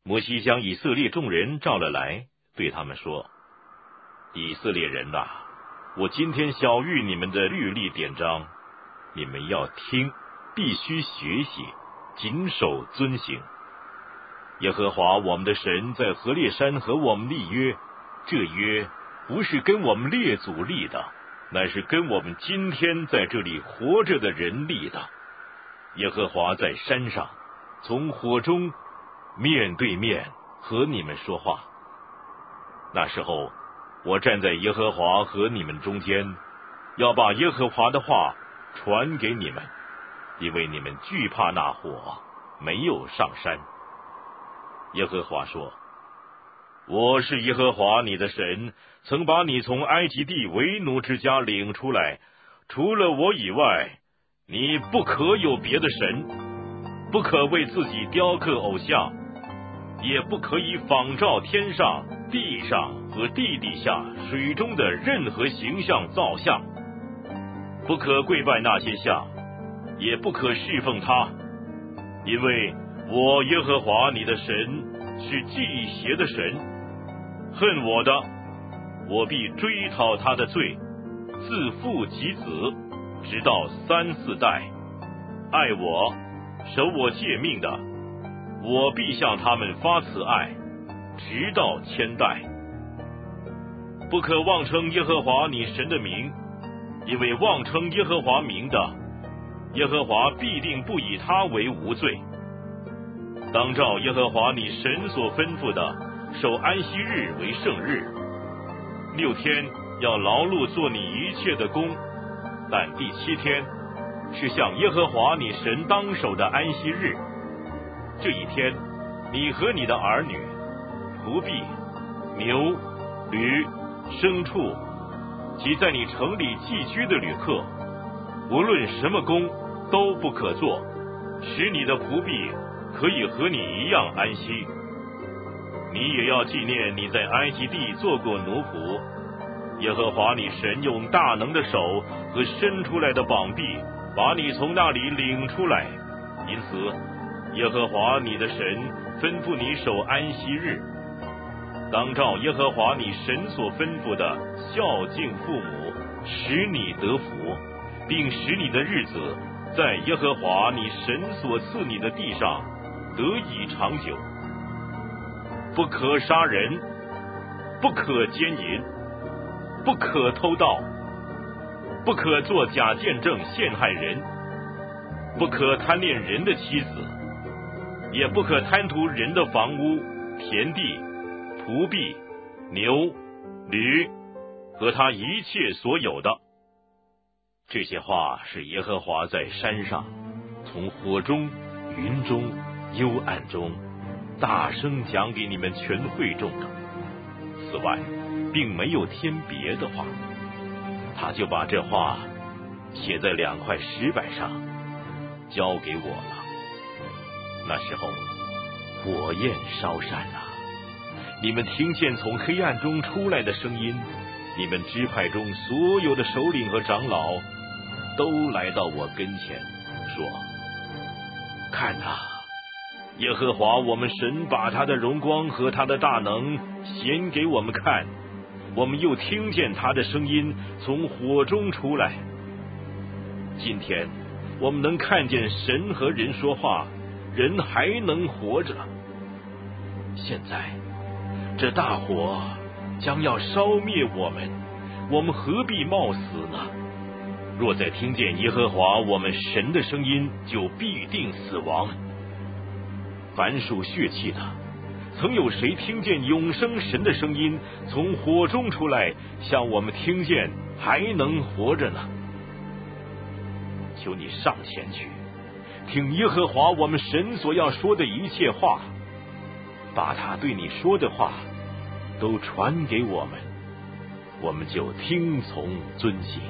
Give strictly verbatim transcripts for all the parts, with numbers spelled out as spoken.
摩西将以色列众人召了来，对他们说：以色列人呐，我今天晓谕你们的律例典章，你们要听，必须学习，谨守遵行。耶和华我们的神在何烈山和我们立约，这约不是跟我们列祖立的，乃是跟我们今天在这里活着的人立的。耶和华在山上从火中面对面和你们说话，那时候我站在耶和华和你们中间，要把耶和华的话传给你们，因为你们惧怕那火，没有上山。耶和华说：我是耶和华你的神，曾把你从埃及地为奴之家领出来，除了我以外，你不可有别的神，不可为自己雕刻偶像，也不可以仿照天上、地上和地底下水中的任何形象造像，不可跪拜那些像，也不可侍奉他，因为我耶和华你的神是忌邪的神，恨我的，我必追讨他的罪，自父及子，直到三四代；爱我、守我诫命的，我必向他们发慈爱，直到千代。不可妄称耶和华你神的名，因为妄称耶和华名的，耶和华必定不以他为无罪。当照耶和华你神所吩咐的，守安息日为圣日，六天要劳碌做你一切的工，但第七天是向耶和华你神当守的安息日。这一天，你和你的儿女、仆婢、牛、驴、牲畜及在你城里寄居的旅客，无论什么工都不可做，使你的仆婢可以和你一样安息。你也要纪念你在埃及地做过奴仆，耶和华你神用大能的手和伸出来的膀臂把你从那里领出来，因此耶和华你的神吩咐你守安息日，当照耶和华你神所吩咐的孝敬父母，使你得福，并使你的日子在耶和华你神所赐你的地上得以长久。不可杀人，不可奸淫，不可偷盗，不可作假见证陷害人，不可贪恋人的妻子，也不可贪图人的房屋、田地、仆婢、牛、驴和他一切所有的。这些话是耶和华在山上，从火中、云中、幽暗中大声讲给你们全会众的。此外，并没有添别的话，他就把这话写在两块石板上，交给我了。那时候，火焰烧山了，你们听见从黑暗中出来的声音，你们支派中所有的首领和长老都来到我跟前，说：看哪，耶和华我们神把他的荣光和他的大能显给我们看，我们又听见他的声音从火中出来。今天我们能看见神和人说话，人还能活着。现在这大火将要烧灭我们，我们何必冒死呢？若再听见耶和华我们神的声音，就必定死亡。凡属血气的，曾有谁听见永生神的声音从火中出来，像我们听见还能活着呢？求你上前去，听耶和华我们神所要说的一切话，把他对你说的话都传给我们，我们就听从遵行。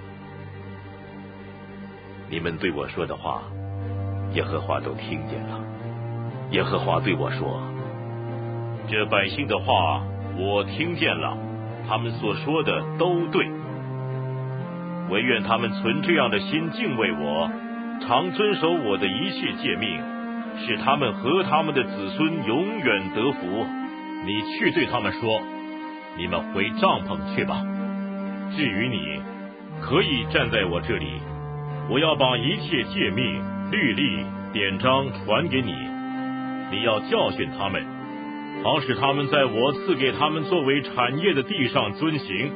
你们对我说的话，耶和华都听见了。耶和华对我说：这百姓的话我听见了，他们所说的都对，唯愿他们存这样的心敬畏我，常遵守我的一切诫命， 使他们和他们的子孙永远得福。你去对他们说，你们回帐篷去吧。至于你，可以站在我这里，我要把一切诫命、律例、典章传给你。你要教训他们，好使他们在我赐给他们作为产业的地上遵行。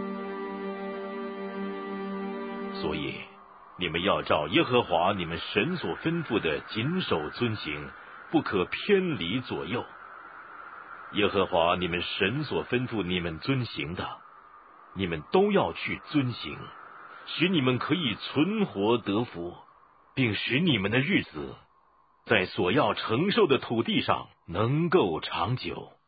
所以你们要照耶和华你们神所吩咐的谨守遵行，不可偏离左右。耶和华你们神所吩咐你们遵行的，你们都要去遵行，使你们可以存活得福，并使你们的日子在所要承受的土地上能够长久。